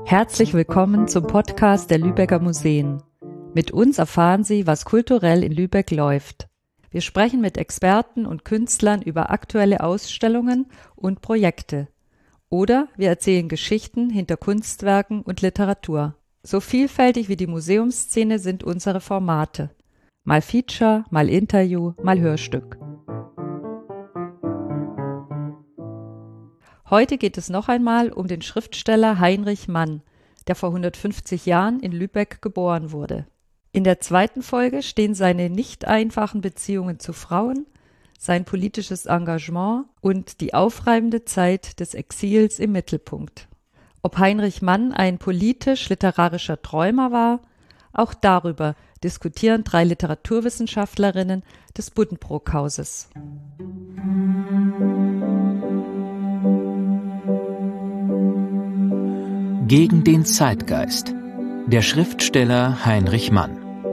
Herzlich willkommen zum Podcast der Lübecker Museen. Mit uns erfahren Sie, was kulturell in Lübeck läuft. Wir sprechen mit Experten und Künstlern über aktuelle Ausstellungen und Projekte. Oder wir erzählen Geschichten hinter Kunstwerken und Literatur. So vielfältig wie die Museumsszene sind unsere Formate. Mal Feature, mal Interview, mal Hörstück. Heute geht es noch einmal um den Schriftsteller Heinrich Mann, der vor 150 Jahren in Lübeck geboren wurde. In der zweiten Folge stehen seine nicht einfachen Beziehungen zu Frauen, sein politisches Engagement und die aufreibende Zeit des Exils im Mittelpunkt. Ob Heinrich Mann ein politisch-literarischer Träumer war, auch darüber diskutieren 3 Literaturwissenschaftlerinnen des Buddenbrook-Hauses. Gegen den Zeitgeist. Der Schriftsteller Heinrich Mann.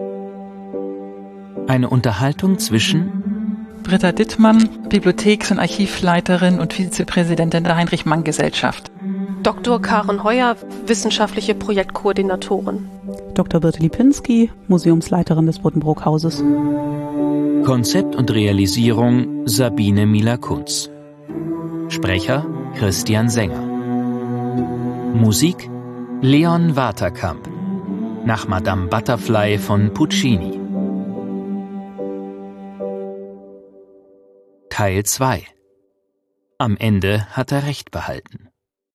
Eine Unterhaltung zwischen Britta Dittmann, Bibliotheks- und Archivleiterin und Vizepräsidentin der Heinrich-Mann-Gesellschaft. Dr. Karen Heuer, wissenschaftliche Projektkoordinatorin. Dr. Birte Lipinski, Museumsleiterin des Buddenbrook-Hauses. Konzept und Realisierung Sabine Mila-Kunz. Sprecher Christian Sänger. Musik Leon Waterkamp nach Madame Butterfly von Puccini. Teil 2. Am Ende hat er Recht behalten.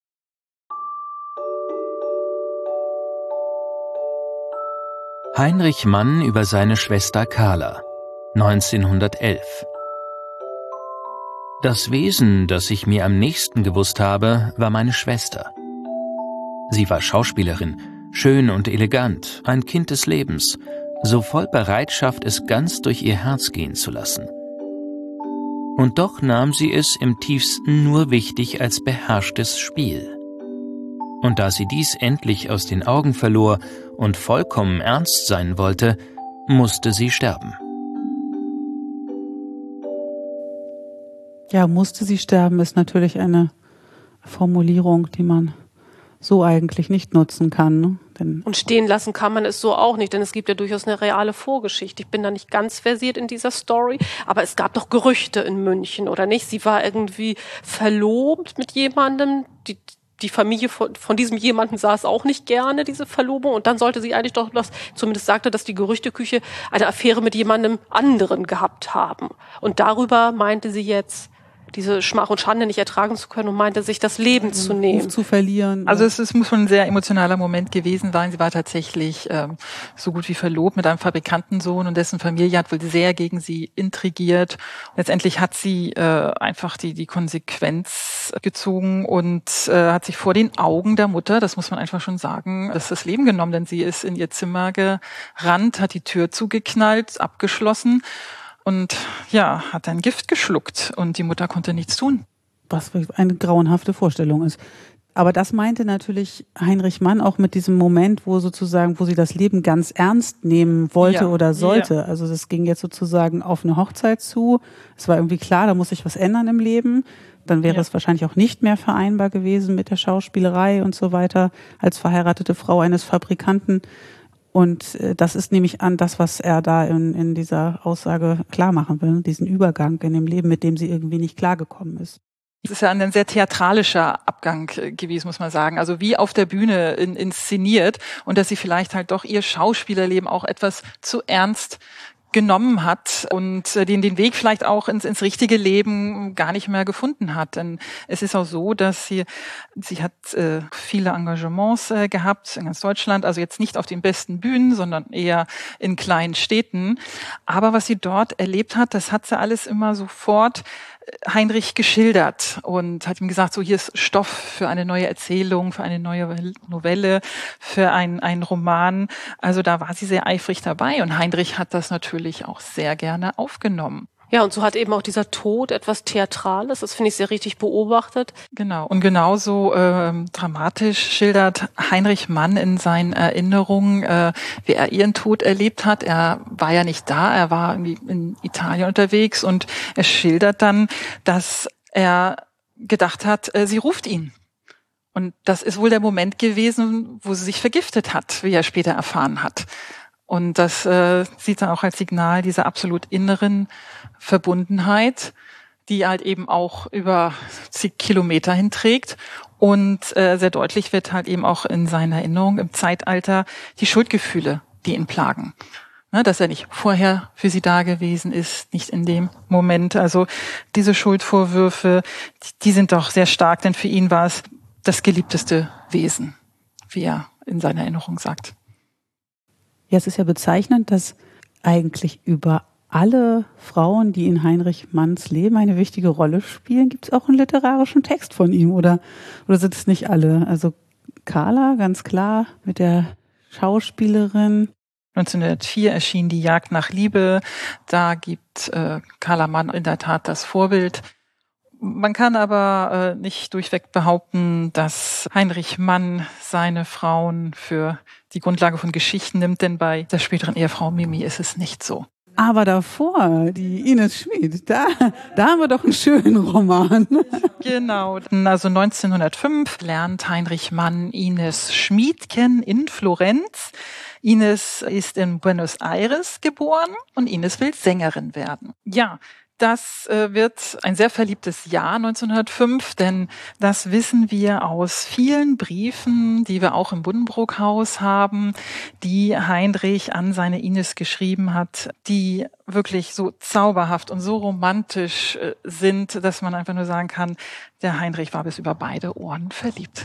Heinrich Mann über seine Schwester Carla, 1911. Das Wesen, das ich mir am nächsten gewusst habe, war meine Schwester. Sie war Schauspielerin, schön und elegant, ein Kind des Lebens, so voll Bereitschaft, es ganz durch ihr Herz gehen zu lassen. Und doch nahm sie es im tiefsten nur wichtig als beherrschtes Spiel. Und da sie dies endlich aus den Augen verlor und vollkommen ernst sein wollte, musste sie sterben. Ja, musste sie sterben, ist natürlich eine Formulierung, die man so eigentlich nicht nutzen kann. Ne? Und stehen lassen kann man es so auch nicht, denn es gibt ja durchaus eine reale Vorgeschichte. Ich bin da nicht ganz versiert in dieser Story, aber es gab doch Gerüchte in München, oder nicht? Sie war irgendwie verlobt mit jemandem, die Familie von diesem jemanden sah es auch nicht gerne, diese Verlobung, und dann sollte sie eigentlich doch, zumindest sagte, dass die Gerüchteküche eine Affäre mit jemandem anderen gehabt haben. Und darüber meinte sie jetzt, diese Schmach und Schande nicht ertragen zu können und meinte, sich das Leben zu nehmen. Zu verlieren. Also es muss schon ein sehr emotionaler Moment gewesen sein. Sie war tatsächlich so gut wie verlobt mit einem Fabrikantensohn und dessen Familie hat wohl sehr gegen sie intrigiert. Letztendlich hat sie einfach die Konsequenz gezogen und hat sich vor den Augen der Mutter, das muss man einfach schon sagen, das Leben genommen, denn sie ist in ihr Zimmer gerannt, hat die Tür zugeknallt, abgeschlossen. Und ja, hat dann Gift geschluckt und die Mutter konnte nichts tun. Was eine grauenhafte Vorstellung ist. Aber das meinte natürlich Heinrich Mann auch mit diesem Moment, wo sie das Leben ganz ernst nehmen wollte oder sollte. Ja. Also das ging jetzt sozusagen auf eine Hochzeit zu. Es war irgendwie klar, da muss sich was ändern im Leben. Dann wäre es wahrscheinlich auch nicht mehr vereinbar gewesen mit der Schauspielerei und so weiter als verheiratete Frau eines Fabrikanten. Und das ist nämlich an das, was er da in dieser Aussage klar machen will, diesen Übergang in dem Leben, mit dem sie irgendwie nicht klargekommen ist. Es ist ja ein sehr theatralischer Abgang gewesen, muss man sagen. Also wie auf der Bühne inszeniert und dass sie vielleicht halt doch ihr Schauspielerleben auch etwas zu ernst genommen hat und den Weg vielleicht auch ins richtige Leben gar nicht mehr gefunden hat. Denn es ist auch so, dass sie hat viele Engagements gehabt in ganz Deutschland, also jetzt nicht auf den besten Bühnen, sondern eher in kleinen Städten. Aber was sie dort erlebt hat, das hat sie alles immer sofort Heinrich geschildert und hat ihm gesagt, so hier ist Stoff für eine neue Erzählung, für eine neue Novelle, für einen Roman. Also da war sie sehr eifrig dabei und Heinrich hat das natürlich auch sehr gerne aufgenommen. Ja, und so hat eben auch dieser Tod etwas Theatrales, das finde ich sehr richtig beobachtet. Genau, und genauso dramatisch schildert Heinrich Mann in seinen Erinnerungen, wie er ihren Tod erlebt hat. Er war ja nicht da, er war irgendwie in Italien unterwegs und er schildert dann, dass er gedacht hat, sie ruft ihn. Und das ist wohl der Moment gewesen, wo sie sich vergiftet hat, wie er später erfahren hat. Und das sieht er auch als Signal dieser absolut inneren Verbundenheit, die halt eben auch über zig Kilometer hinträgt. Und sehr deutlich wird halt eben auch in seiner Erinnerung im Zeitalter die Schuldgefühle, die ihn plagen. Ne, dass er nicht vorher für sie da gewesen ist, nicht in dem Moment. Also diese Schuldvorwürfe, die sind doch sehr stark, denn für ihn war es das geliebteste Wesen, wie er in seiner Erinnerung sagt. Ja, es ist ja bezeichnend, dass eigentlich über alle Frauen, die in Heinrich Manns Leben eine wichtige Rolle spielen, gibt es auch einen literarischen Text von ihm, oder sind es nicht alle? Also Carla, ganz klar, mit der Schauspielerin. 1904 erschien Die Jagd nach Liebe. Da gibt Carla Mann in der Tat das Vorbild. Man kann aber nicht durchweg behaupten, dass Heinrich Mann seine Frauen für die Grundlage von Geschichten nimmt, denn bei der späteren Ehefrau Mimi ist es nicht so. Aber davor, die Ines Schmid, da haben wir doch einen schönen Roman. Genau, also 1905 lernt Heinrich Mann Ines Schmid kennen in Florenz. Ines ist in Buenos Aires geboren und Ines will Sängerin werden. Ja, das wird ein sehr verliebtes Jahr 1905, denn das wissen wir aus vielen Briefen, die wir auch im Buddenbrook-Haus haben, die Heinrich an seine Ines geschrieben hat, die wirklich so zauberhaft und so romantisch sind, dass man einfach nur sagen kann, der Heinrich war bis über beide Ohren verliebt.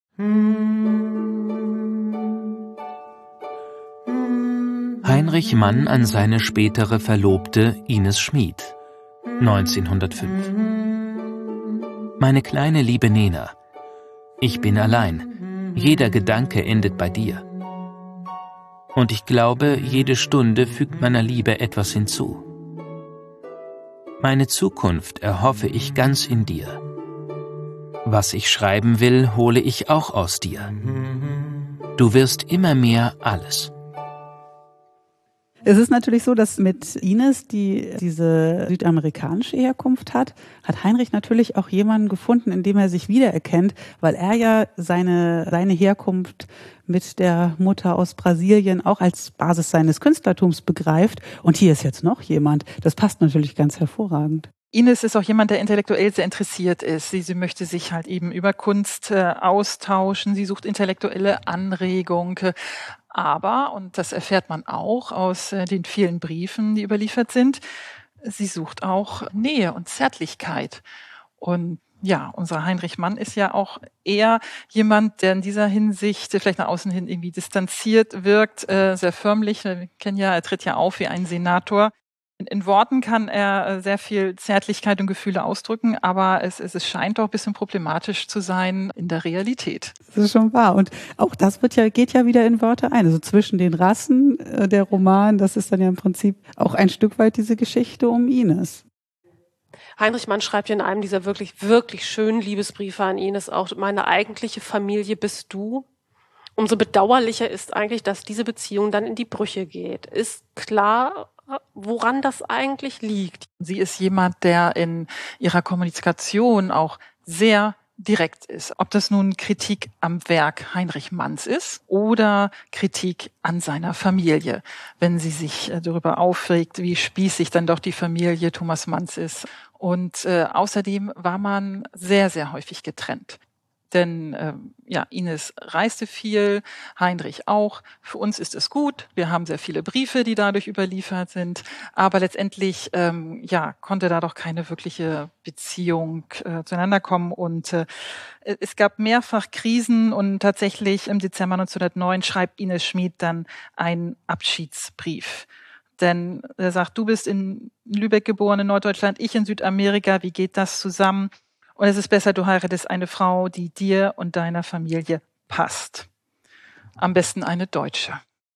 Heinrich Mann an seine spätere Verlobte Ines Schmid, 1905. Meine kleine liebe Nena, ich bin allein. Jeder Gedanke endet bei dir. Und ich glaube, jede Stunde fügt meiner Liebe etwas hinzu. Meine Zukunft erhoffe ich ganz in dir. Was ich schreiben will, hole ich auch aus dir. Du wirst immer mehr alles. Es ist natürlich so, dass mit Ines, die diese südamerikanische Herkunft hat Heinrich natürlich auch jemanden gefunden, in dem er sich wiedererkennt, weil er ja seine Herkunft mit der Mutter aus Brasilien auch als Basis seines Künstlertums begreift. Und hier ist jetzt noch jemand. Das passt natürlich ganz hervorragend. Ines ist auch jemand, der intellektuell sehr interessiert ist. Sie möchte sich halt eben über Kunst austauschen. Sie sucht intellektuelle Anregung. Aber, und das erfährt man auch aus den vielen Briefen, die überliefert sind, sie sucht auch Nähe und Zärtlichkeit. Und ja, unser Heinrich Mann ist ja auch eher jemand, der in dieser Hinsicht vielleicht nach außen hin irgendwie distanziert wirkt, sehr förmlich. Wir kennen ja, er tritt ja auf wie ein Senator. In Worten kann er sehr viel Zärtlichkeit und Gefühle ausdrücken, aber es scheint doch ein bisschen problematisch zu sein in der Realität. Das ist schon wahr. Und auch das geht ja wieder in Wörter ein. Also zwischen den Rassen, der Roman, das ist dann ja im Prinzip auch ein Stück weit diese Geschichte um Ines. Heinrich Mann schreibt ja in einem dieser wirklich, wirklich schönen Liebesbriefe an Ines auch, meine eigentliche Familie bist du. Umso bedauerlicher ist eigentlich, dass diese Beziehung dann in die Brüche geht. Ist klar, woran das eigentlich liegt. Sie ist jemand, der in ihrer Kommunikation auch sehr direkt ist. Ob das nun Kritik am Werk Heinrich Manns ist oder Kritik an seiner Familie, wenn sie sich darüber aufregt, wie spießig dann doch die Familie Thomas Manns ist. Und außerdem war man sehr, sehr häufig getrennt. Denn Ines reiste viel, Heinrich auch. Für uns ist es gut. Wir haben sehr viele Briefe, die dadurch überliefert sind. Aber letztendlich konnte da doch keine wirkliche Beziehung zueinander kommen. Und es gab mehrfach Krisen und tatsächlich im Dezember 1909 schreibt Ines Schmid dann einen Abschiedsbrief. Denn er sagt, du bist in Lübeck geboren, in Norddeutschland, ich in Südamerika. Wie geht das zusammen? Und es ist besser, du heiratest eine Frau, die dir und deiner Familie passt. Am besten eine Deutsche.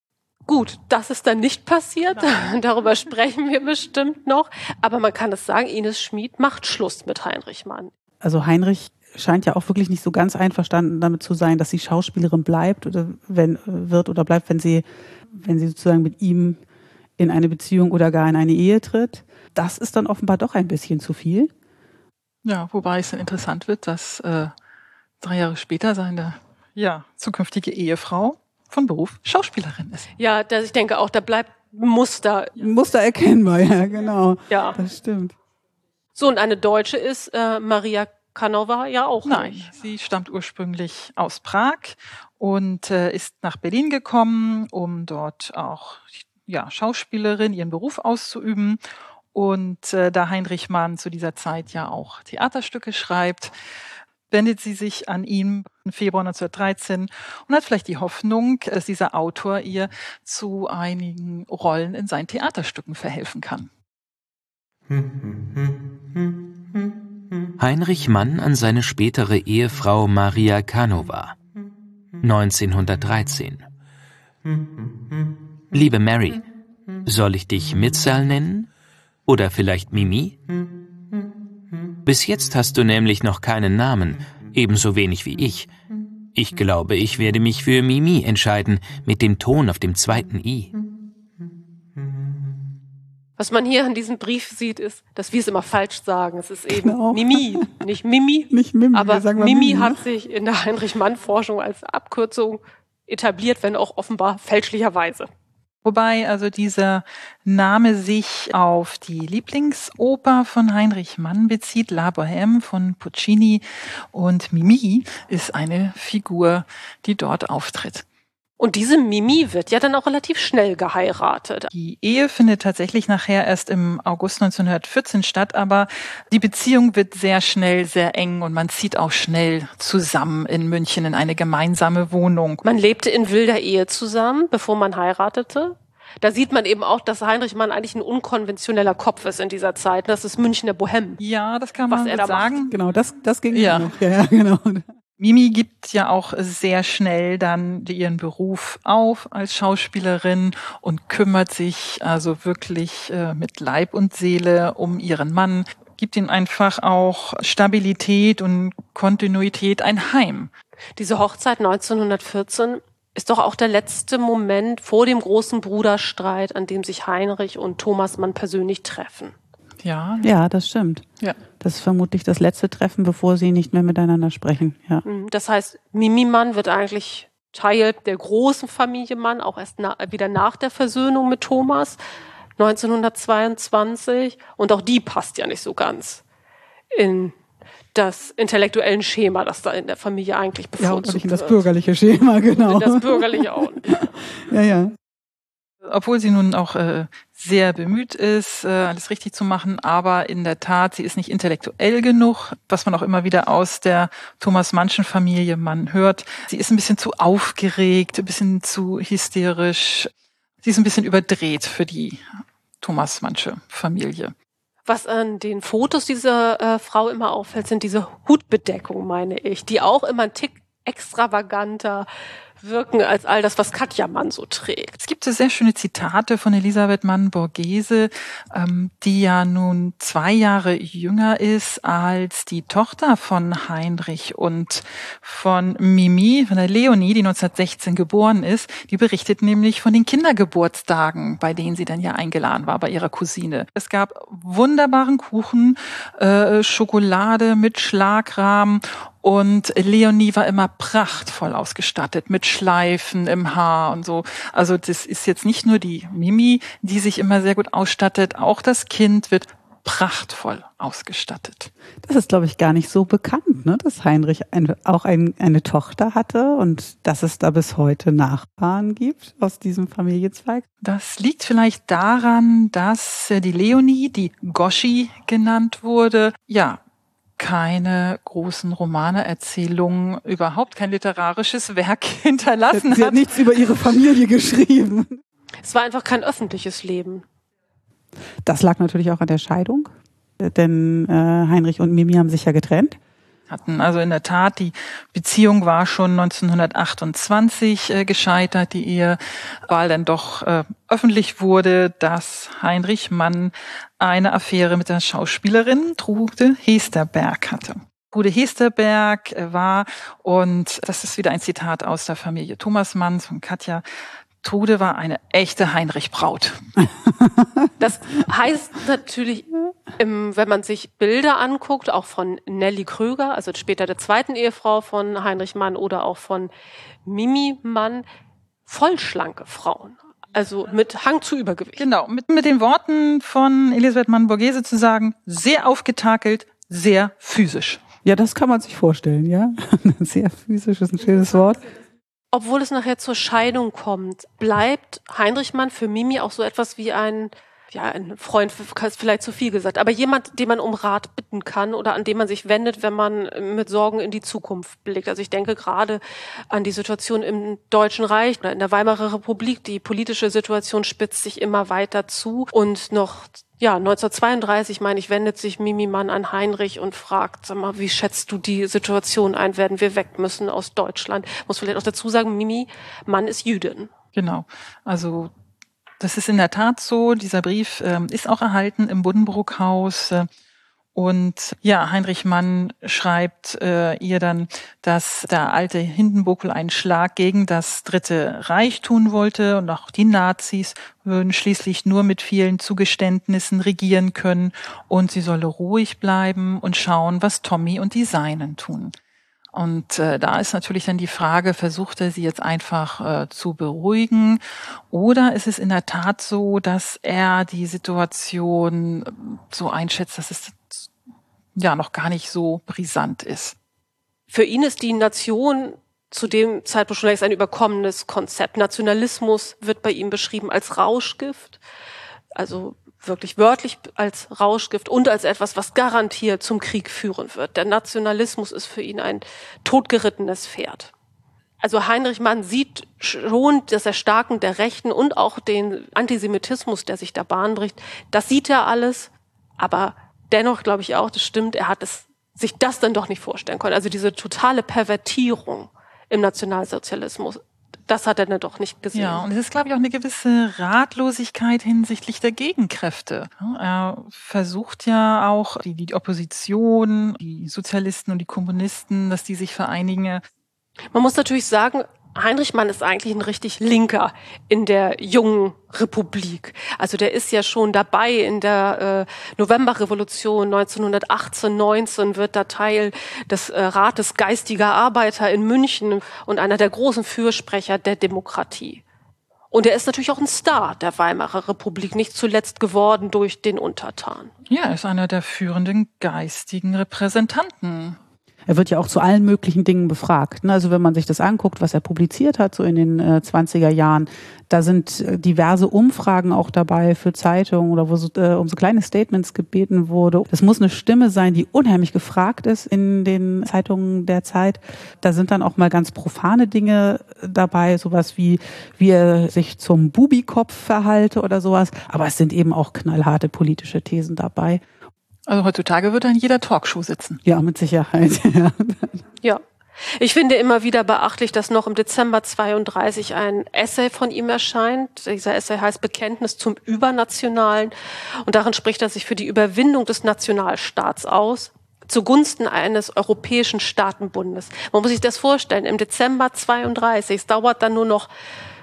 Gut, das ist dann nicht passiert. Nein. Darüber sprechen wir bestimmt noch. Aber man kann es sagen, Ines Schmid macht Schluss mit Heinrich Mann. Also Heinrich scheint ja auch wirklich nicht so ganz einverstanden damit zu sein, dass sie Schauspielerin bleibt wenn sie sozusagen mit ihm in eine Beziehung oder gar in eine Ehe tritt. Das ist dann offenbar doch ein bisschen zu viel. Ja, wobei es dann interessant wird, dass 3 Jahre später seine zukünftige Ehefrau von Beruf Schauspielerin ist. Ja, ich denke auch, da bleibt Muster. Muster erkennbar, ja, genau. Ja. Das stimmt. So, und eine Deutsche ist Maria Canova ja auch Nein, nicht. sie stammt ursprünglich aus Prag und ist nach Berlin gekommen, um dort auch Schauspielerin ihren Beruf auszuüben. Und da Heinrich Mann zu dieser Zeit ja auch Theaterstücke schreibt, wendet sie sich an ihn im Februar 1913 und hat vielleicht die Hoffnung, dass dieser Autor ihr zu einigen Rollen in seinen Theaterstücken verhelfen kann. Heinrich Mann an seine spätere Ehefrau Maria Canova. 1913. Liebe Mary, soll ich dich Mitzel nennen? Oder vielleicht Mimi? Bis jetzt hast du nämlich noch keinen Namen, ebenso wenig wie ich. Ich glaube, ich werde mich für Mimi entscheiden, mit dem Ton auf dem zweiten I. Was man hier in diesem Brief sieht, ist, dass wir es immer falsch sagen. Es ist eben Mimi, nicht Mimi. Nicht Mimi, aber Mimi hat sich in der Heinrich-Mann-Forschung als Abkürzung etabliert, wenn auch offenbar fälschlicherweise. Wobei also dieser Name sich auf die Lieblingsoper von Heinrich Mann bezieht, La Bohème von Puccini, und Mimi ist eine Figur, die dort auftritt. Und diese Mimi wird ja dann auch relativ schnell geheiratet. Die Ehe findet tatsächlich nachher erst im August 1914 statt, aber die Beziehung wird sehr schnell sehr eng und man zieht auch schnell zusammen in München in eine gemeinsame Wohnung. Man lebte in wilder Ehe zusammen, bevor man heiratete. Da sieht man eben auch, dass Heinrich Mann eigentlich ein unkonventioneller Kopf ist in dieser Zeit. Das ist Münchner Bohème. Ja, das kann man sagen. Macht. Genau, das ging noch. Ja, genau. Mimi gibt ja auch sehr schnell dann ihren Beruf auf als Schauspielerin und kümmert sich also wirklich mit Leib und Seele um ihren Mann, gibt ihm einfach auch Stabilität und Kontinuität, ein Heim. Diese Hochzeit 1914 ist doch auch der letzte Moment vor dem großen Bruderstreit, an dem sich Heinrich und Thomas Mann persönlich treffen. Ja, das stimmt. Ja. Das ist vermutlich das letzte Treffen, bevor sie nicht mehr miteinander sprechen. Ja. Das heißt, Mimi Mann wird eigentlich Teil der großen Familie Mann, auch erst wieder nach der Versöhnung mit Thomas 1922. Und auch die passt ja nicht so ganz in das intellektuellen Schema, das da in der Familie eigentlich bevorzugt wird. Ja, und in das bürgerliche Schema, genau. In das bürgerliche auch. Ja. Obwohl sie nun auch sehr bemüht ist, alles richtig zu machen, aber in der Tat, sie ist nicht intellektuell genug, was man auch immer wieder aus der Thomas-Mannschen-Familie Mann hört. Sie ist ein bisschen zu aufgeregt, ein bisschen zu hysterisch. Sie ist ein bisschen überdreht für die Thomas-Mannsche Familie. Was an den Fotos dieser Frau immer auffällt, sind diese Hutbedeckungen, meine ich, die auch immer einen Tick extravaganter wirken als all das, was Katja Mann so trägt. Es gibt sehr schöne Zitate von Elisabeth Mann-Borghese, die ja nun 2 Jahre jünger ist als die Tochter von Heinrich und von Mimi, von der Leonie, die 1916 geboren ist. Die berichtet nämlich von den Kindergeburtstagen, bei denen sie dann ja eingeladen war bei ihrer Cousine. Es gab wunderbaren Kuchen, Schokolade mit Schlagrahmen. Und Leonie war immer prachtvoll ausgestattet mit Schleifen im Haar und so. Also das ist jetzt nicht nur die Mimi, die sich immer sehr gut ausstattet, auch das Kind wird prachtvoll ausgestattet. Das ist, glaube ich, gar nicht so bekannt, ne? Dass Heinrich auch eine Tochter hatte und dass es da bis heute Nachfahren gibt aus diesem Familienzweig. Das liegt vielleicht daran, dass die Leonie, die Goschi genannt wurde, keine großen Romane, Erzählungen, überhaupt kein literarisches Werk hinterlassen hat. Sie hat nichts über ihre Familie geschrieben. Es war einfach kein öffentliches Leben. Das lag natürlich auch an der Scheidung, denn Heinrich und Mimi haben sich ja getrennt. Hatten also in der Tat, die Beziehung war schon 1928 gescheitert, die Ehe, weil dann doch öffentlich wurde, dass Heinrich Mann eine Affäre mit der Schauspielerin Trude Hesterberg hatte. Trude Hesterberg war, und das ist wieder ein Zitat aus der Familie Thomas Mann von Katja, Trude war eine echte Heinrich-Braut. Das heißt natürlich, wenn man sich Bilder anguckt, auch von Nelly Krüger, also später der zweiten Ehefrau von Heinrich Mann oder auch von Mimi Mann, vollschlanke Frauen. Also mit Hang zu Übergewicht. Genau, mit den Worten von Elisabeth Mann-Borghese zu sagen, sehr aufgetakelt, sehr physisch. Ja, das kann man sich vorstellen, ja. Sehr physisch ist ein schönes Wort. Obwohl es nachher zur Scheidung kommt, bleibt Heinrich Mann für Mimi auch so etwas wie ein Freund, ist vielleicht zu viel gesagt, aber jemand, den man um Rat bitten kann oder an den man sich wendet, wenn man mit Sorgen in die Zukunft blickt. Also ich denke gerade an die Situation im Deutschen Reich oder in der Weimarer Republik. Die politische Situation spitzt sich immer weiter zu und noch 1932, meine ich, wendet sich Mimi Mann an Heinrich und fragt, sag mal, wie schätzt du die Situation ein? Werden wir weg müssen aus Deutschland? Muss vielleicht auch dazu sagen, Mimi Mann ist Jüdin. Genau, also das ist in der Tat so. Dieser Brief ist auch erhalten im Buddenbrook-Haus. Und ja, Heinrich Mann schreibt ihr dann, dass der alte Hindenburg einen Schlag gegen das Dritte Reich tun wollte und auch die Nazis würden schließlich nur mit vielen Zugeständnissen regieren können und sie solle ruhig bleiben und schauen, was Tommy und die Seinen tun. Und da ist natürlich dann die Frage, versucht er sie jetzt einfach zu beruhigen oder ist es in der Tat so, dass er die Situation so einschätzt, dass es ja noch gar nicht so brisant ist? Für ihn ist die Nation zu dem Zeitpunkt schon längst ein überkommenes Konzept. Nationalismus wird bei ihm beschrieben als Rauschgift, also wirklich wörtlich als Rauschgift und als etwas, was garantiert zum Krieg führen wird. Der Nationalismus ist für ihn ein totgerittenes Pferd. Also Heinrich Mann sieht schon das Erstarken der Rechten und auch den Antisemitismus, der sich da Bahn bricht. Das sieht er alles, aber dennoch glaube ich auch, das stimmt, er hat sich das dann doch nicht vorstellen können. Also diese totale Pervertierung im Nationalsozialismus, das hat er dann doch nicht gesehen. Ja, und es ist, glaube ich, auch eine gewisse Ratlosigkeit hinsichtlich der Gegenkräfte. Er versucht ja auch, die Opposition, die Sozialisten und die Kommunisten, dass die sich vereinigen. Man muss natürlich sagen, Heinrich Mann ist eigentlich ein richtig Linker in der jungen Republik. Also der ist ja schon dabei in der Novemberrevolution 1918, 19 wird da Teil des Rates geistiger Arbeiter in München und einer der großen Fürsprecher der Demokratie. Und er ist natürlich auch ein Star der Weimarer Republik, nicht zuletzt geworden durch den Untertan. Ja, er ist einer der führenden geistigen Repräsentanten. Er wird ja auch zu allen möglichen Dingen befragt. Also wenn man sich das anguckt, was er publiziert hat, so in den 20er Jahren, da sind diverse Umfragen auch dabei für Zeitungen oder wo um so kleine Statements gebeten wurde. Das muss eine Stimme sein, die unheimlich gefragt ist in den Zeitungen der Zeit. Da sind dann auch mal ganz profane Dinge dabei, sowas wie er sich zum Bubikopf verhalte oder sowas. Aber es sind eben auch knallharte politische Thesen dabei. Also heutzutage wird er in jeder Talkshow sitzen. Ja, mit Sicherheit. Ja. Ich finde immer wieder beachtlich, dass noch im Dezember 32 ein Essay von ihm erscheint. Dieser Essay heißt Bekenntnis zum Übernationalen. Und darin spricht er sich für die Überwindung des Nationalstaats aus, zugunsten eines europäischen Staatenbundes. Man muss sich das vorstellen, im Dezember 32, es dauert dann nur noch,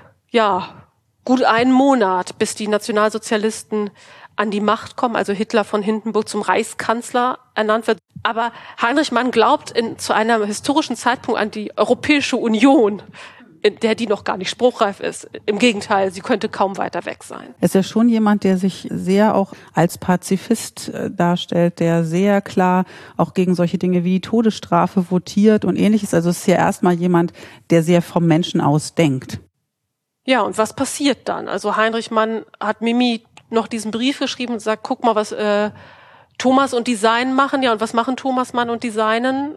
gut einen Monat, bis die Nationalsozialisten an die Macht kommen, also Hitler von Hindenburg zum Reichskanzler ernannt wird. Aber Heinrich Mann glaubt zu einem historischen Zeitpunkt an die Europäische Union, in der die noch gar nicht spruchreif ist. Im Gegenteil, sie könnte kaum weiter weg sein. Er ist ja schon jemand, der sich sehr auch als Pazifist darstellt, der sehr klar auch gegen solche Dinge wie die Todesstrafe votiert und Ähnliches. Also es ist ja erstmal jemand, der sehr vom Menschen aus denkt. Ja, und was passiert dann? Also Heinrich Mann hat Mimi noch diesen Brief geschrieben und sagt, guck mal, was Thomas und die Seinen machen. Ja, und was machen Thomas Mann und die Seinen,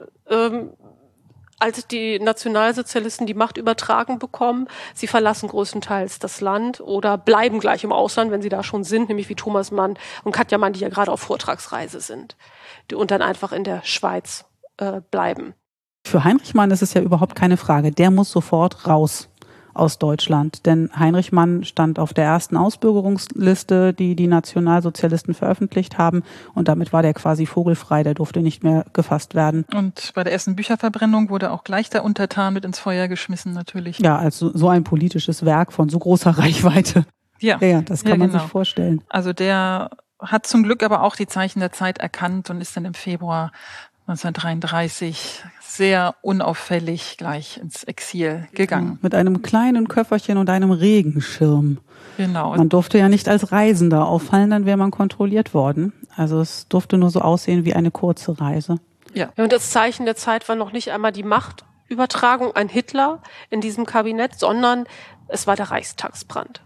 als die Nationalsozialisten die Macht übertragen bekommen? Sie verlassen größtenteils das Land oder bleiben gleich im Ausland, wenn sie da schon sind, nämlich wie Thomas Mann und Katja Mann, die ja gerade auf Vortragsreise sind und dann einfach in der Schweiz bleiben. Für Heinrich Mann ist es ja überhaupt keine Frage. Der muss sofort raus aus Deutschland. Denn Heinrich Mann stand auf der ersten Ausbürgerungsliste, die die Nationalsozialisten veröffentlicht haben. Und damit war der quasi vogelfrei, der durfte nicht mehr gefasst werden. Und bei der ersten Bücherverbrennung wurde auch gleich der Untertan mit ins Feuer geschmissen natürlich. Ja, also so ein politisches Werk von so großer Reichweite. Ja, das kann man sich vorstellen. Also der hat zum Glück aber auch die Zeichen der Zeit erkannt und ist dann im Februar 1933 sehr unauffällig gleich ins Exil gegangen. Mit einem kleinen Köfferchen und einem Regenschirm. Genau. Man durfte ja nicht als Reisender auffallen, dann wäre man kontrolliert worden. Also es durfte nur so aussehen wie eine kurze Reise. Ja. Und das Zeichen der Zeit war noch nicht einmal die Machtübertragung an Hitler in diesem Kabinett, sondern es war der Reichstagsbrand.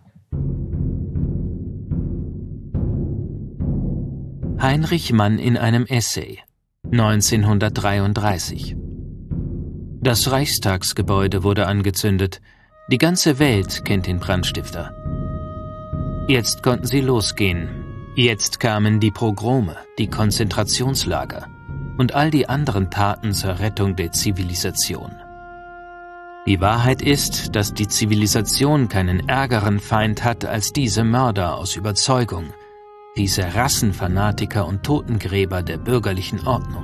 Heinrich Mann in einem Essay 1933. Das Reichstagsgebäude wurde angezündet. Die ganze Welt kennt den Brandstifter. Jetzt konnten sie losgehen. Jetzt kamen die Pogrome, die Konzentrationslager und all die anderen Taten zur Rettung der Zivilisation. Die Wahrheit ist, dass die Zivilisation keinen ärgeren Feind hat als diese Mörder aus Überzeugung, diese Rassenfanatiker und Totengräber der bürgerlichen Ordnung.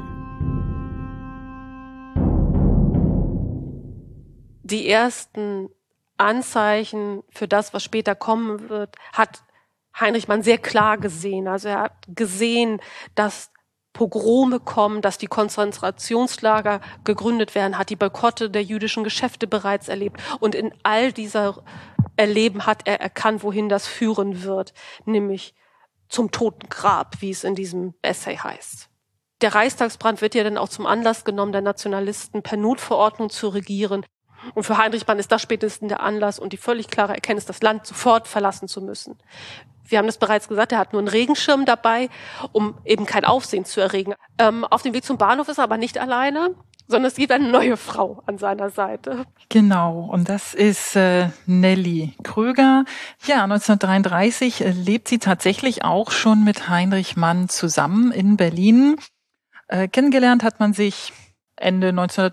Die ersten Anzeichen für das, was später kommen wird, hat Heinrich Mann sehr klar gesehen. Also er hat gesehen, dass Pogrome kommen, dass die Konzentrationslager gegründet werden, hat die Boykotte der jüdischen Geschäfte bereits erlebt. Und in all dieser Erleben hat er erkannt, wohin das führen wird, nämlich zum Totengrab, wie es in diesem Essay heißt. Der Reichstagsbrand wird ja dann auch zum Anlass genommen, der Nationalisten per Notverordnung zu regieren. Und für Heinrich Mann ist das spätestens der Anlass und die völlig klare Erkenntnis, das Land sofort verlassen zu müssen. Wir haben das bereits gesagt, er hat nur einen Regenschirm dabei, um eben kein Aufsehen zu erregen. Auf dem Weg zum Bahnhof ist er aber nicht alleine, sondern es gibt eine neue Frau an seiner Seite. Genau, und das ist Nelly Kröger. Ja, 1933 lebt sie tatsächlich auch schon mit Heinrich Mann zusammen in Berlin. Kennengelernt hat man sich Ende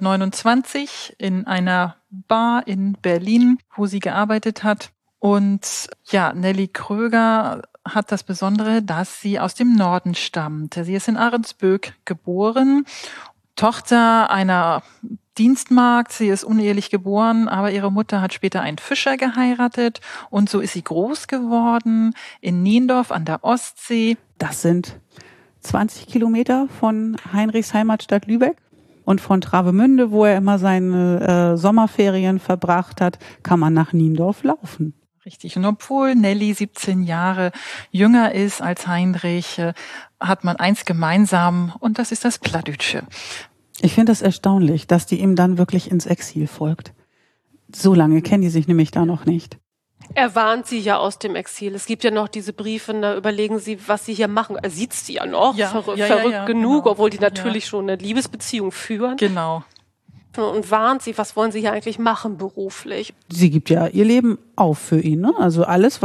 1929 in einer Bar in Berlin, wo sie gearbeitet hat. Und ja, Nelly Kröger hat das Besondere, dass sie aus dem Norden stammt. Sie ist in Ahrensböck geboren, Tochter einer Dienstmagd. Sie ist unehelich geboren, aber ihre Mutter hat später einen Fischer geheiratet. Und so ist sie groß geworden in Niendorf an der Ostsee. Das sind 20 Kilometer von Heinrichs Heimatstadt Lübeck. Und von Travemünde, wo er immer seine Sommerferien verbracht hat, kann man nach Niendorf laufen. Richtig. Und obwohl Nelly 17 Jahre jünger ist als Heinrich, hat man eins gemeinsam und das ist das Plattdütsche. Ich finde das erstaunlich, dass die ihm dann wirklich ins Exil folgt. So lange kennen die sich nämlich da noch nicht. Er warnt sie ja aus dem Exil. Es gibt ja noch diese Briefe, da überlegen sie, was sie hier machen. Er sieht sie ja noch, verrückt genug, genau. Obwohl die natürlich schon eine Liebesbeziehung führen. Genau. Und warnt sie, was wollen sie hier eigentlich machen beruflich? Sie gibt ja ihr Leben auf für ihn, ne? Also alles,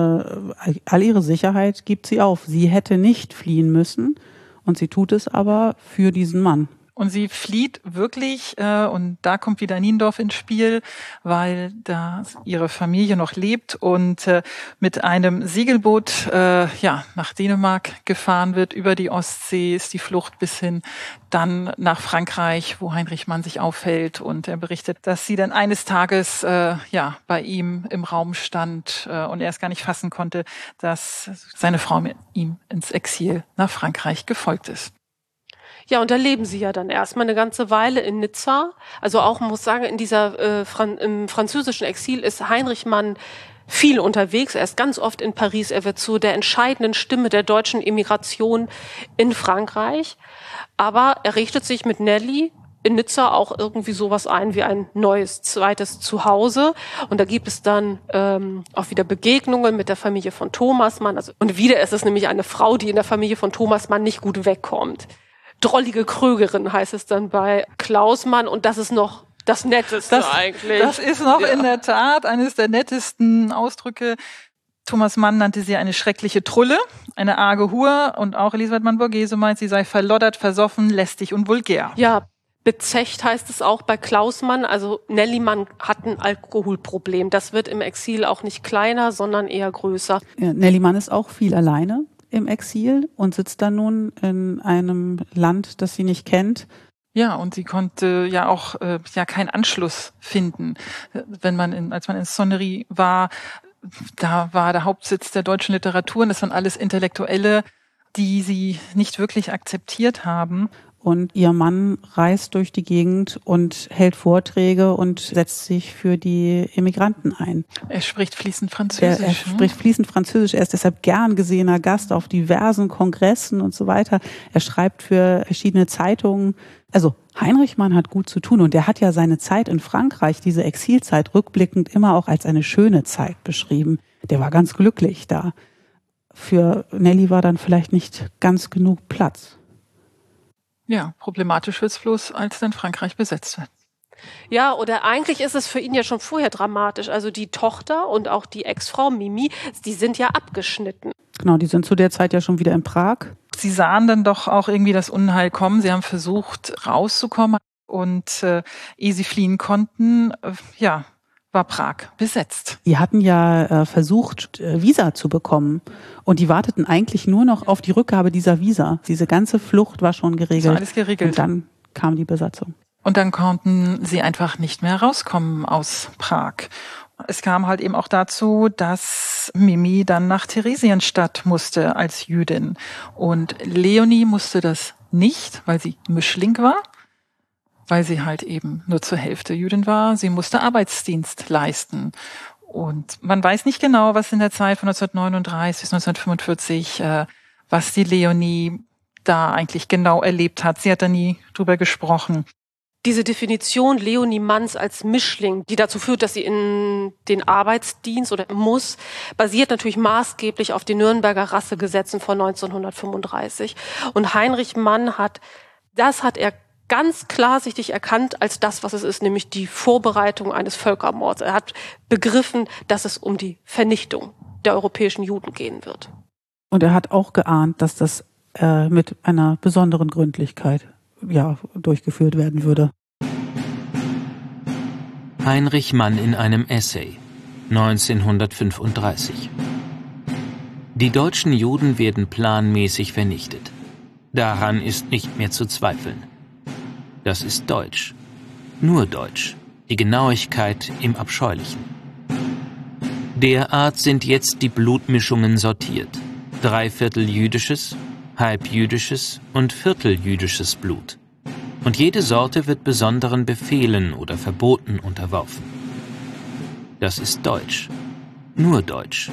all ihre Sicherheit gibt sie auf. Sie hätte nicht fliehen müssen und sie tut es aber für diesen Mann. Und sie flieht wirklich, und da kommt wieder Niendorf ins Spiel, weil da ihre Familie noch lebt und mit einem Segelboot nach Dänemark gefahren wird. Über die Ostsee ist die Flucht bis hin dann nach Frankreich, wo Heinrich Mann sich aufhält. Und er berichtet, dass sie dann eines Tages bei ihm im Raum stand und er es gar nicht fassen konnte, dass seine Frau mit ihm ins Exil nach Frankreich gefolgt ist. Ja, und da leben sie ja dann erstmal eine ganze Weile in Nizza. Also auch, man muss sagen, in dieser im französischen Exil ist Heinrich Mann viel unterwegs. Er ist ganz oft in Paris. Er wird zu der entscheidenden Stimme der deutschen Emigration in Frankreich. Aber er richtet sich mit Nelly in Nizza auch irgendwie sowas ein wie ein neues, zweites Zuhause. Und da gibt es dann auch wieder Begegnungen mit der Familie von Thomas Mann. Und wieder ist es nämlich eine Frau, die in der Familie von Thomas Mann nicht gut wegkommt. Drollige Krögerin heißt es dann bei Klaus Mann und das ist noch das Netteste eigentlich. Das ist noch in der Tat eines der nettesten Ausdrücke. Thomas Mann nannte sie eine schreckliche Trulle, eine arge Hure und auch Elisabeth Mann-Borghese meint, sie sei verloddert, versoffen, lästig und vulgär. Ja, Bezecht heißt es auch bei Klaus Mann, also Nelly Mann hat ein Alkoholproblem. Das wird im Exil auch nicht kleiner, sondern eher größer. Ja, Nelly Mann ist auch viel alleine im Exil und sitzt dann nun in einem Land, das sie nicht kennt. Ja, und sie konnte ja auch keinen Anschluss finden. Als man in Sonnery war, da war der Hauptsitz der deutschen Literatur und das waren alles Intellektuelle, die sie nicht wirklich akzeptiert haben. Und ihr Mann reist durch die Gegend und hält Vorträge und setzt sich für die Immigranten ein. Er spricht fließend Französisch. Er spricht fließend Französisch. Er ist deshalb gern gesehener Gast auf diversen Kongressen und so weiter. Er schreibt für verschiedene Zeitungen. Also Heinrich Mann hat gut zu tun und er hat ja seine Zeit in Frankreich, diese Exilzeit, rückblickend immer auch als eine schöne Zeit beschrieben. Der war ganz glücklich da. Für Nelly war dann vielleicht nicht ganz genug Platz. Ja, problematisch wird's bloß, als dann Frankreich besetzt wird. Ja, oder eigentlich ist es für ihn ja schon vorher dramatisch. Also die Tochter und auch die Ex-Frau Mimi, die sind ja abgeschnitten. Genau, die sind zu der Zeit ja schon wieder in Prag. Sie sahen dann doch auch irgendwie das Unheil kommen. Sie haben versucht, rauszukommen und ehe sie fliehen konnten, war Prag besetzt. Die hatten ja versucht, Visa zu bekommen und die warteten eigentlich nur noch auf die Rückgabe dieser Visa. Diese ganze Flucht war schon geregelt. Das war alles geregelt. Und dann kam die Besatzung. Und dann konnten sie einfach nicht mehr rauskommen aus Prag. Es kam halt eben auch dazu, dass Mimi dann nach Theresienstadt musste als Jüdin. Und Leonie musste das nicht, weil sie Mischling war. Weil sie halt eben nur zur Hälfte Jüdin war. Sie musste Arbeitsdienst leisten. Und man weiß nicht genau, was in der Zeit von 1939 bis 1945, was die Leonie da eigentlich genau erlebt hat. Sie hat da nie drüber gesprochen. Diese Definition Leonie Manns als Mischling, die dazu führt, dass sie in den Arbeitsdienst oder muss, basiert natürlich maßgeblich auf den Nürnberger Rassegesetzen von 1935. Und Heinrich Mann hat er ganz klarsichtig erkannt als das, was es ist, nämlich die Vorbereitung eines Völkermords. Er hat begriffen, dass es um die Vernichtung der europäischen Juden gehen wird. Und er hat auch geahnt, dass das mit einer besonderen Gründlichkeit durchgeführt werden würde. Heinrich Mann in einem Essay, 1935. Die deutschen Juden werden planmäßig vernichtet. Daran ist nicht mehr zu zweifeln. Das ist deutsch. Nur deutsch. Die Genauigkeit im Abscheulichen. Derart sind jetzt die Blutmischungen sortiert. 3/4 jüdisches, halbjüdisches und vierteljüdisches Blut. Und jede Sorte wird besonderen Befehlen oder Verboten unterworfen. Das ist deutsch. Nur deutsch.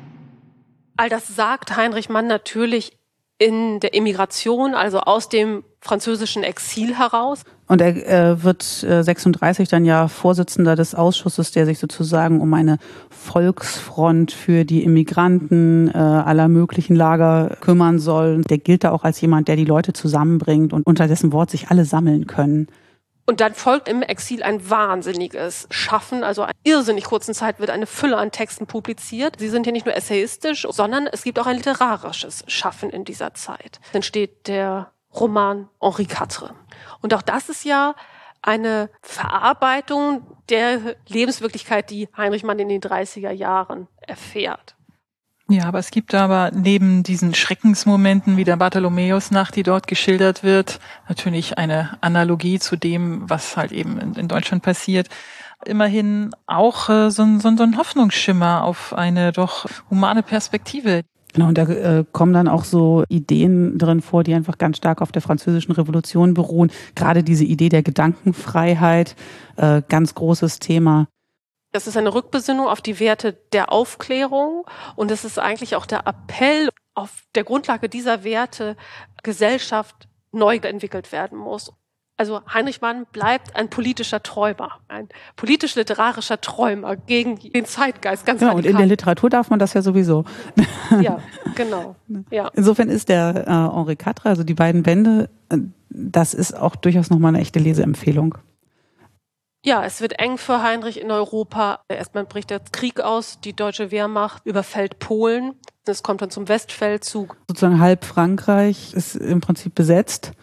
All das sagt Heinrich Mann natürlich in der Emigration, also aus dem französischen Exil heraus. Und er wird 36 dann ja Vorsitzender des Ausschusses, der sich sozusagen um eine Volksfront für die Immigranten aller möglichen Lager kümmern soll. Der gilt da auch als jemand, der die Leute zusammenbringt und unter dessen Wort sich alle sammeln können. Und dann folgt im Exil ein wahnsinniges Schaffen, also in irrsinnig kurzen Zeit wird eine Fülle an Texten publiziert. Sie sind hier nicht nur essayistisch, sondern es gibt auch ein literarisches Schaffen in dieser Zeit. Dann steht der Roman Henri IV. Und auch das ist ja eine Verarbeitung der Lebenswirklichkeit, die Heinrich Mann in den 30er Jahren erfährt. Ja, aber es gibt aber neben diesen Schreckensmomenten wie der Bartholomäusnacht, die dort geschildert wird, natürlich eine Analogie zu dem, was halt eben in Deutschland passiert. Immerhin auch so ein Hoffnungsschimmer auf eine doch humane Perspektive. Genau, und da kommen dann auch so Ideen drin vor, die einfach ganz stark auf der Französischen Revolution beruhen. Gerade diese Idee der Gedankenfreiheit, ganz großes Thema. Das ist eine Rückbesinnung auf die Werte der Aufklärung und es ist eigentlich auch der Appell, auf der Grundlage dieser Werte Gesellschaft neu entwickelt werden muss. Also Heinrich Mann bleibt ein politischer Träumer, ein politisch-literarischer Träumer gegen den Zeitgeist. Ganz genau, und in der Literatur darf man das ja sowieso. Ja, genau. Ja. Insofern ist der Henri IV, also die beiden Bände, das ist auch durchaus nochmal eine echte Leseempfehlung. Ja, es wird eng für Heinrich in Europa. Erstmal bricht der Krieg aus, die deutsche Wehrmacht überfällt Polen. Es kommt dann zum Westfeldzug. Sozusagen halb Frankreich ist im Prinzip besetzt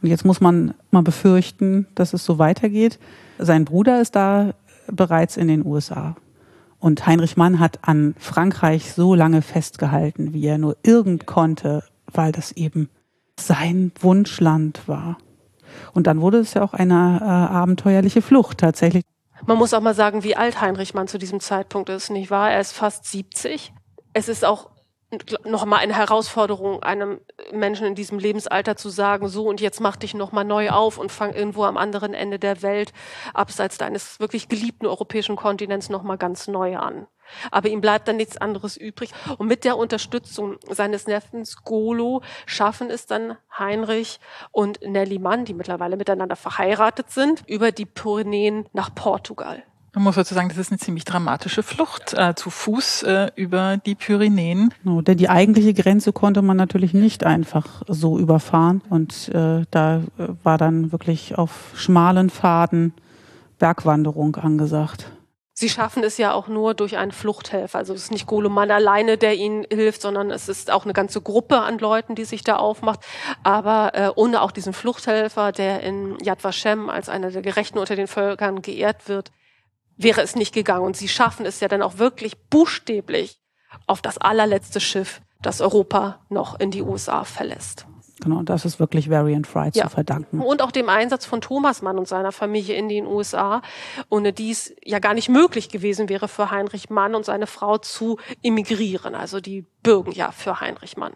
Und jetzt muss man mal befürchten, dass es so weitergeht. Sein Bruder ist da bereits in den USA. Und Heinrich Mann hat an Frankreich so lange festgehalten, wie er nur irgend konnte, weil das eben sein Wunschland war. Und dann wurde es ja auch eine abenteuerliche Flucht tatsächlich. Man muss auch mal sagen, wie alt Heinrich Mann zu diesem Zeitpunkt ist, nicht wahr? Er ist fast 70. Es ist auch noch mal eine Herausforderung, einem Menschen in diesem Lebensalter zu sagen, so und jetzt mach dich noch mal neu auf und fang irgendwo am anderen Ende der Welt, abseits deines wirklich geliebten europäischen Kontinents, noch mal ganz neu an. Aber ihm bleibt dann nichts anderes übrig. Und mit der Unterstützung seines Neffens Golo schaffen es dann Heinrich und Nelly Mann, die mittlerweile miteinander verheiratet sind, über die Pyrenäen nach Portugal. Man muss sozusagen, das ist eine ziemlich dramatische Flucht zu Fuß über die Pyrenäen. No, denn die eigentliche Grenze konnte man natürlich nicht einfach so überfahren. Und da war dann wirklich auf schmalen Pfaden Bergwanderung angesagt. Sie schaffen es ja auch nur durch einen Fluchthelfer. Also es ist nicht Golo Mann alleine, der ihnen hilft, sondern es ist auch eine ganze Gruppe an Leuten, die sich da aufmacht. Aber ohne auch diesen Fluchthelfer, der in Yad Vashem als einer der Gerechten unter den Völkern geehrt wird, wäre es nicht gegangen. Und sie schaffen es ja dann auch wirklich buchstäblich auf das allerletzte Schiff, das Europa noch in die USA verlässt. Genau, das ist wirklich Varian Fry zu verdanken. Und auch dem Einsatz von Thomas Mann und seiner Familie in den USA, ohne die es ja gar nicht möglich gewesen wäre für Heinrich Mann und seine Frau zu emigrieren. Also die bürgen ja für Heinrich Mann.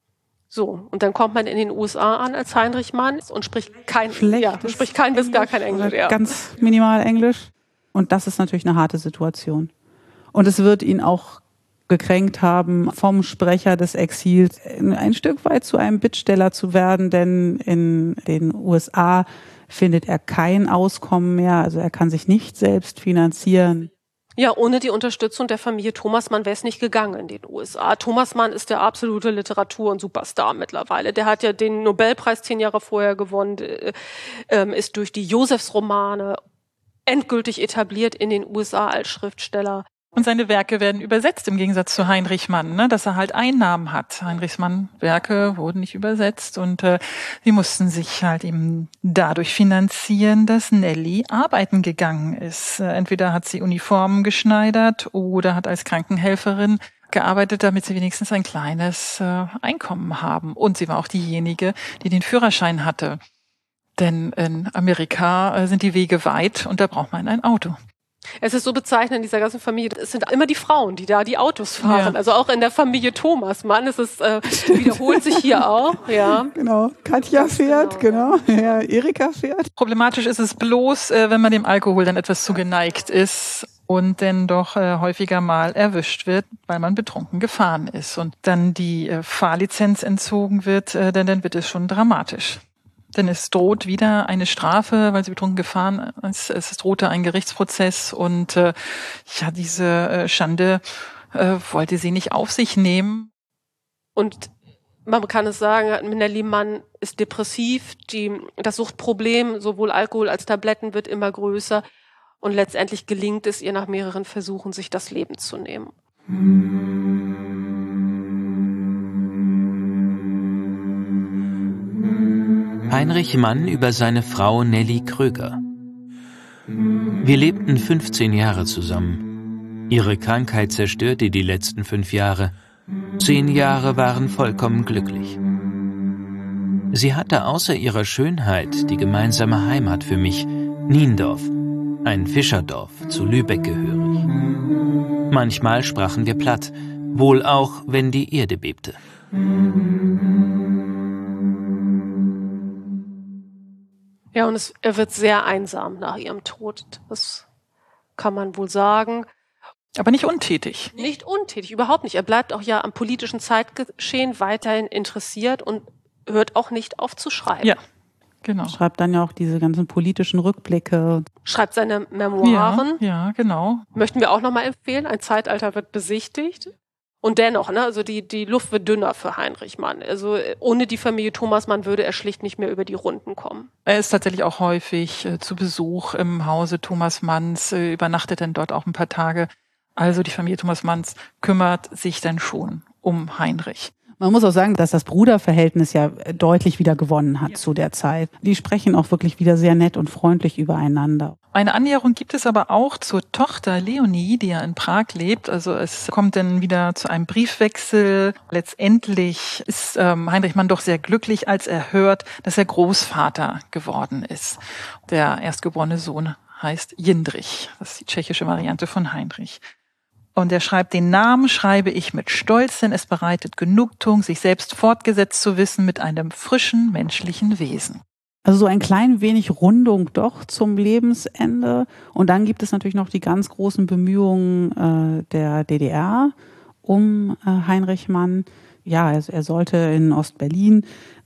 So, und dann kommt man in den USA an als Heinrich Mann und spricht kein bis gar kein Englisch. Ja. Ganz minimal Englisch. Und das ist natürlich eine harte Situation. Und es wird ihn auch gekränkt haben, vom Sprecher des Exils ein Stück weit zu einem Bittsteller zu werden, denn in den USA findet er kein Auskommen mehr, also er kann sich nicht selbst finanzieren. Ja, ohne die Unterstützung der Familie Thomas Mann wäre es nicht gegangen in den USA. Thomas Mann ist der absolute Literatur- und Superstar mittlerweile. Der hat ja den Nobelpreis 10 Jahre vorher gewonnen, ist durch die Josefsromane endgültig etabliert in den USA als Schriftsteller. Und seine Werke werden übersetzt, im Gegensatz zu Heinrich Mann, ne, dass er halt Einnahmen hat. Heinrich Mann Werke wurden nicht übersetzt und sie mussten sich halt eben dadurch finanzieren, dass Nelly arbeiten gegangen ist. Entweder hat sie Uniformen geschneidert oder hat als Krankenhelferin gearbeitet, damit sie wenigstens ein kleines Einkommen haben. Und sie war auch diejenige, die den Führerschein hatte. Denn in Amerika sind die Wege weit und da braucht man ein Auto. Es ist so bezeichnend in dieser ganzen Familie, es sind immer die Frauen, die da die Autos fahren. Ja. Also auch in der Familie Thomas Mann, es ist, wiederholt sich hier auch. Ja. Genau, Katja fährt, genau. Ja, Erika fährt. Problematisch ist es bloß, wenn man dem Alkohol dann etwas zugeneigt ist und dann doch häufiger mal erwischt wird, weil man betrunken gefahren ist und dann die Fahrlizenz entzogen wird, denn dann wird es schon dramatisch. Denn es droht wieder eine Strafe, weil sie betrunken gefahren ist. Es drohte ein Gerichtsprozess und diese Schande wollte sie nicht auf sich nehmen. Und man kann es sagen, Nelly Mann ist depressiv. Das Suchtproblem, sowohl Alkohol als Tabletten, wird immer größer. Und letztendlich gelingt es ihr nach mehreren Versuchen, sich das Leben zu nehmen. Heinrich Mann über seine Frau Nelly Kröger. Wir lebten 15 Jahre zusammen. Ihre Krankheit zerstörte die letzten 5 Jahre. 10 Jahre waren vollkommen glücklich. Sie hatte außer ihrer Schönheit die gemeinsame Heimat für mich, Niendorf, ein Fischerdorf zu Lübeck gehörig. Manchmal sprachen wir platt, wohl auch, wenn die Erde bebte. Ja, und er wird sehr einsam nach ihrem Tod. Das kann man wohl sagen. Aber nicht untätig. Nicht untätig, überhaupt nicht. Er bleibt auch ja am politischen Zeitgeschehen weiterhin interessiert und hört auch nicht auf zu schreiben. Ja, genau. Schreibt dann ja auch diese ganzen politischen Rückblicke. Schreibt seine Memoiren. Ja, genau. Möchten wir auch nochmal empfehlen. Ein Zeitalter wird besichtigt. Und dennoch, also die Luft wird dünner für Heinrich Mann. Also ohne die Familie Thomas Mann würde er schlicht nicht mehr über die Runden kommen. Er ist tatsächlich auch häufig zu Besuch im Hause Thomas Manns, übernachtet dann dort auch ein paar Tage. Also die Familie Thomas Manns kümmert sich dann schon um Heinrich. Man muss auch sagen, dass das Bruderverhältnis ja deutlich wieder gewonnen hat zu der Zeit. Die sprechen auch wirklich wieder sehr nett und freundlich übereinander. Eine Annäherung gibt es aber auch zur Tochter Leonie, die ja in Prag lebt. Also es kommt dann wieder zu einem Briefwechsel. Letztendlich ist Heinrich Mann doch sehr glücklich, als er hört, dass er Großvater geworden ist. Der erstgeborene Sohn heißt Jindřich. Das ist die tschechische Variante von Heinrich. Und er schreibt, den Namen schreibe ich mit Stolz, denn es bereitet Genugtuung, sich selbst fortgesetzt zu wissen mit einem frischen menschlichen Wesen. Also so ein klein wenig Rundung doch zum Lebensende. Und dann gibt es natürlich noch die ganz großen Bemühungen der DDR um Heinrich Mann. Ja, also er sollte in Ostberlin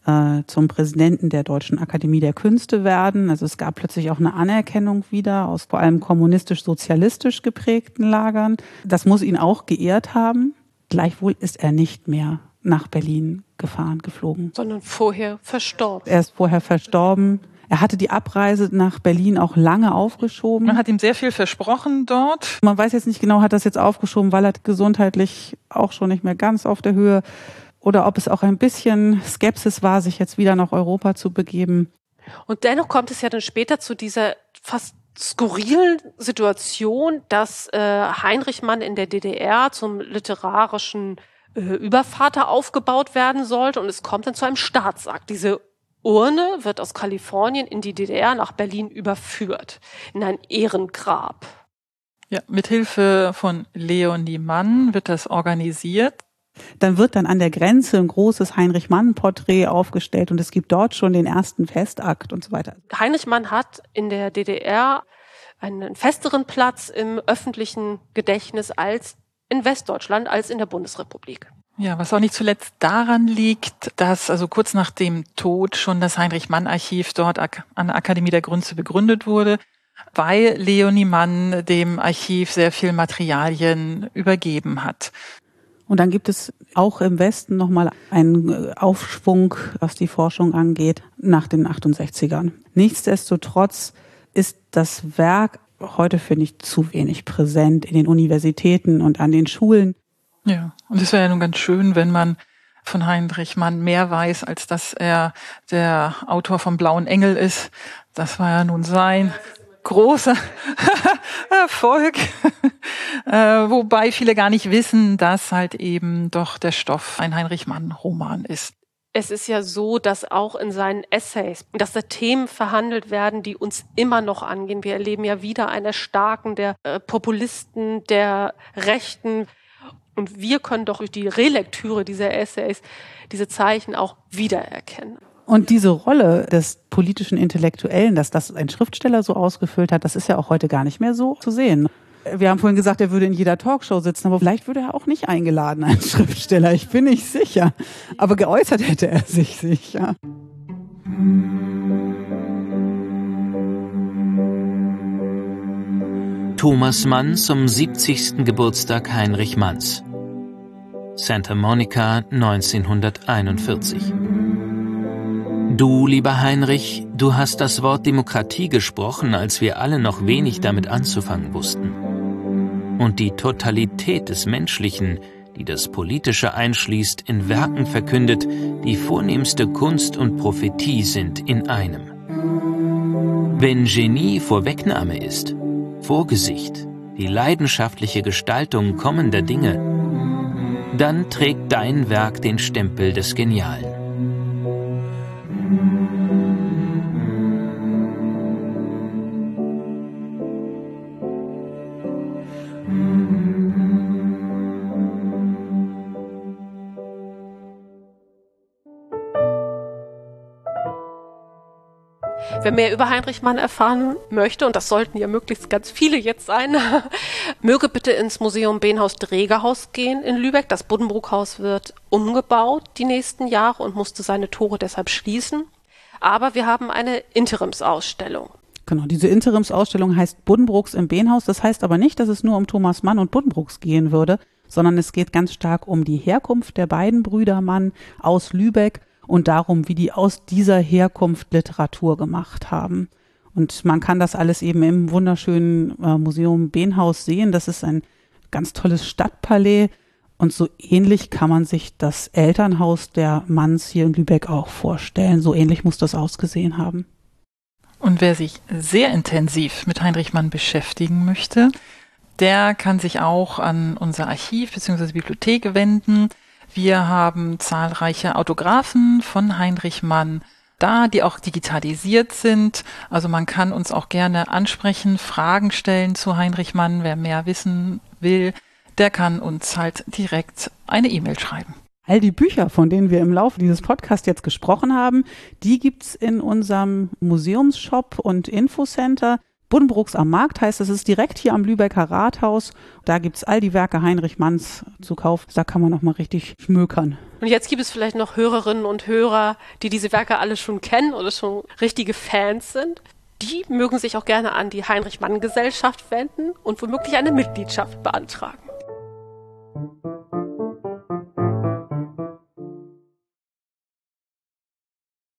zum Präsidenten der Deutschen Akademie der Künste werden. Also es gab plötzlich auch eine Anerkennung wieder aus vor allem kommunistisch-sozialistisch geprägten Lagern. Das muss ihn auch geehrt haben. Gleichwohl ist er nicht mehr nach Berlin geflogen. Sondern vorher verstorben. Er ist vorher verstorben. Er hatte die Abreise nach Berlin auch lange aufgeschoben. Man hat ihm sehr viel versprochen dort. Man weiß jetzt nicht genau, hat das jetzt aufgeschoben, weil er gesundheitlich auch schon nicht mehr ganz auf der Höhe oder ob es auch ein bisschen Skepsis war, sich jetzt wieder nach Europa zu begeben. Und dennoch kommt es ja dann später zu dieser fast skurrilen Situation, dass Heinrich Mann in der DDR zum literarischen Übervater aufgebaut werden sollte und es kommt dann zu einem Staatsakt. Diese Urne wird aus Kalifornien in die DDR nach Berlin überführt, in ein Ehrengrab. Ja, mit Hilfe von Leonie Mann wird das organisiert. Dann wird dann an der Grenze ein großes Heinrich-Mann-Porträt aufgestellt und es gibt dort schon den ersten Festakt und so weiter. Heinrich Mann hat in der DDR einen festeren Platz im öffentlichen Gedächtnis als in Westdeutschland, als in der Bundesrepublik. Ja, was auch nicht zuletzt daran liegt, dass also kurz nach dem Tod schon das Heinrich-Mann-Archiv dort an der Akademie der Künste begründet wurde, weil Leonie Mann dem Archiv sehr viel Materialien übergeben hat. Und dann gibt es auch im Westen nochmal einen Aufschwung, was die Forschung angeht, nach den 68ern. Nichtsdestotrotz ist das Werk heute, finde ich, zu wenig präsent in den Universitäten und an den Schulen. Ja, und es wäre ja nun ganz schön, wenn man von Heinrich Mann mehr weiß, als dass er der Autor vom Blauen Engel ist. Das war ja nun sein großer Erfolg, wobei viele gar nicht wissen, dass halt eben doch der Stoff ein Heinrich-Mann-Roman ist. Es ist ja so, dass auch in seinen Essays, dass da Themen verhandelt werden, die uns immer noch angehen. Wir erleben ja wieder ein Erstarken der Populisten, der Rechten. Und wir können doch durch die Relektüre dieser Essays diese Zeichen auch wiedererkennen. Und diese Rolle des politischen Intellektuellen, dass das ein Schriftsteller so ausgefüllt hat, das ist ja auch heute gar nicht mehr so zu sehen. Wir haben vorhin gesagt, er würde in jeder Talkshow sitzen, aber vielleicht würde er auch nicht eingeladen, ein Schriftsteller. Ich bin nicht sicher. Aber geäußert hätte er sich sicher. Thomas Mann zum 70. Geburtstag Heinrich Manns. Santa Monica 1941. Du, lieber Heinrich, du hast das Wort Demokratie gesprochen, als wir alle noch wenig damit anzufangen wussten. Und die Totalität des Menschlichen, die das Politische einschließt, in Werken verkündet, die vornehmste Kunst und Prophetie sind in einem. Wenn Genie Vorwegnahme ist, Vorgesicht, die leidenschaftliche Gestaltung kommender Dinge, dann trägt dein Werk den Stempel des Genialen. Wer mehr über Heinrich Mann erfahren möchte, und das sollten ja möglichst ganz viele jetzt sein, möge bitte ins Museum Beenhaus-Dregehaus gehen in Lübeck. Das Buddenbrook-Haus wird umgebaut die nächsten Jahre und musste seine Tore deshalb schließen. Aber wir haben eine Interimsausstellung. Genau, diese Interimsausstellung heißt Buddenbrooks im Beenhaus. Das heißt aber nicht, dass es nur um Thomas Mann und Buddenbrooks gehen würde, sondern es geht ganz stark um die Herkunft der beiden Brüder Mann aus Lübeck und darum, wie die aus dieser Herkunft Literatur gemacht haben. Und man kann das alles eben im wunderschönen Museum Beenhaus sehen. Das ist ein ganz tolles Stadtpalais, Und so ähnlich kann man sich das Elternhaus der Manns hier in Lübeck auch vorstellen. So ähnlich muss das ausgesehen haben. Und wer sich sehr intensiv mit Heinrich Mann beschäftigen möchte, der kann sich auch an unser Archiv bzw. Bibliothek wenden. Wir haben zahlreiche Autographen von Heinrich Mann da, die auch digitalisiert sind. Also man kann uns auch gerne ansprechen, Fragen stellen zu Heinrich Mann. Wer mehr wissen will, der kann uns halt direkt eine E-Mail schreiben. All die Bücher, von denen wir im Laufe dieses Podcasts jetzt gesprochen haben, die gibt's in unserem Museumsshop und Infocenter. Buddenbrooks am Markt heißt, es ist direkt hier am Lübecker Rathaus. Da gibt's all die Werke Heinrich Manns zu kaufen. Da kann man noch mal richtig schmökern. Und jetzt gibt es vielleicht noch Hörerinnen und Hörer, die diese Werke alle schon kennen oder schon richtige Fans sind. Die mögen sich auch gerne an die Heinrich Mann Gesellschaft wenden und womöglich eine Mitgliedschaft beantragen.